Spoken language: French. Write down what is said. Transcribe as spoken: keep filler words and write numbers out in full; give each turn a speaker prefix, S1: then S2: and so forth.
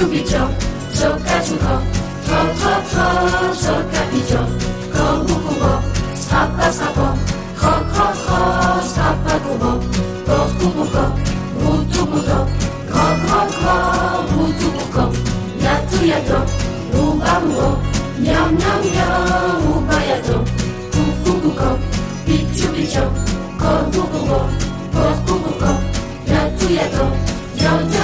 S1: bicho, soka suko, tro tro tro, soka bicho, kobu kubo, skapa skapo, kro kro kro, skapa kubo, porku buko, butu buto, kro kro kro, butu buko, yatu yato, uba ubo, nyam nyam nyam, uba yato, kuku buko, bicho bicho, kobu kubo, porku buko, yatu yato, yato